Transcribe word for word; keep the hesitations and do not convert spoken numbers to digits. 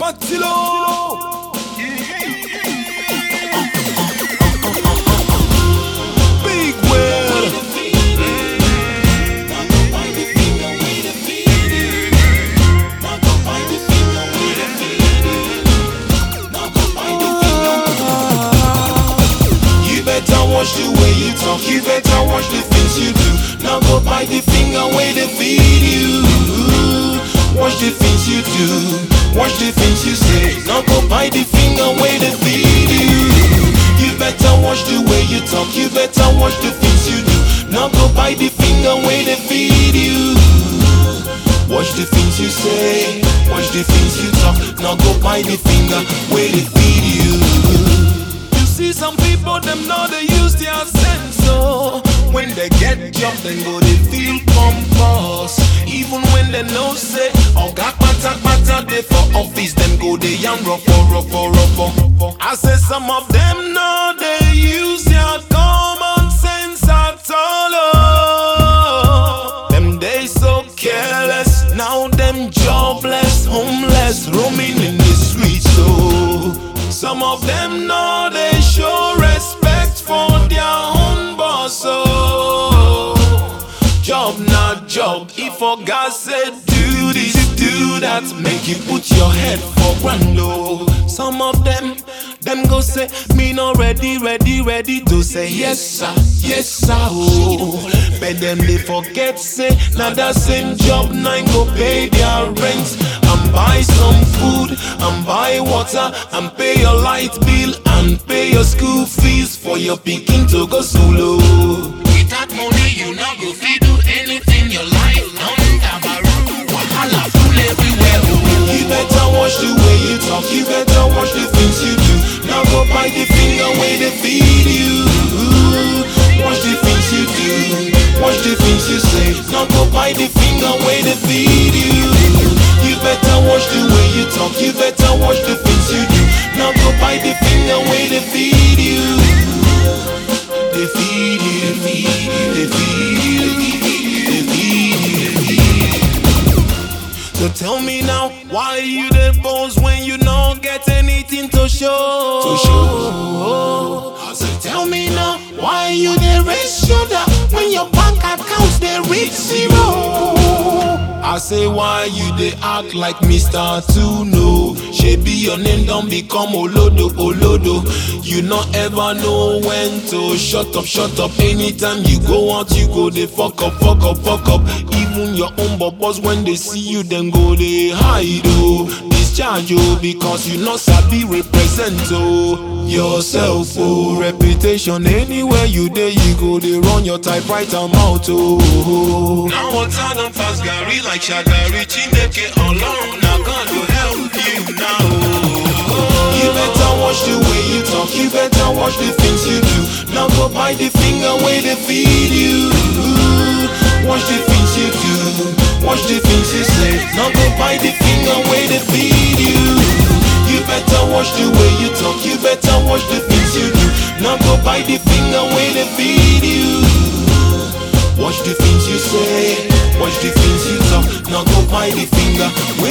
Patilo. Big Will. You better watch the way you talk. You better watch the things you do. Now go bite the finger where they feed you. Watch the things you do, watch the things you say. Now go bite the finger where they feed you. You better watch the way you talk. You better watch the things you do. Now go bite the finger where they feed you. Watch the things you say, watch the things you talk. Now go bite the finger where they feed you. You see some people, them know they use their sense, so when they get job, then go they feel pompous. Even when they know say, oh God, pata pata, they for office, them go they young rough, rough, rough. I say some of them know they use their common sense at all. Oh. Them they so careless, now them jobless, homeless, roaming in the streets. So some of them know they show respect for their own boss. Oh. Job not job. If for God said do this, do that, make you put your head for grando. Some of them, them go say, me no ready, ready, ready to say yes sir, yes sir. Oh. But them they forget say, now that same job nine go pay their rent, and buy some food, and buy water, and pay your light bill, and pay your school fees for your pikin to go school. Oh. With that money, you not go fit do anything your life long. Tabaru, wahala full everywhere. You better watch the way you talk. You better watch the things you do. Now go bite the finger where they feed you. Watch the things you do. Watch the things you say. Now go bite the finger where they feed you. You better watch the way you talk. You better watch the things you do. Now go bite the finger where they feed you. They feed you, they feed you, they feed you, they feed you. So tell me now, why you the boss when you don't get anything to show? To show. I said, tell me now, why you the raise shoulder when your bank accounts they reach zero? I say, why you they act like Mister Two No? Shebi your name don't become Olodo, Olodo. You not ever know when to shut up, shut up. Anytime you go out, you go they fuck up, fuck up, fuck up. Even your own bubbles when they see you, then go they hide oh. Discharge oh, because you not sabi represent oh. Yourself oh, reputation anywhere you there, you go they run your typewriter mouth oh. Now what's on them fast Gary like Shagari Chineke alone. Now God will help you now. You better watch the way you talk. You better watch the things you do. Now go bite the finger where they feed you. Watch the things you do. Watch the things you say. Now go bite the finger where they feed you. You better watch the way you talk. You better watch the things you do. Now go bite the finger where they feed you. Watch the things you say. Watch the things you talk. Now go bite the finger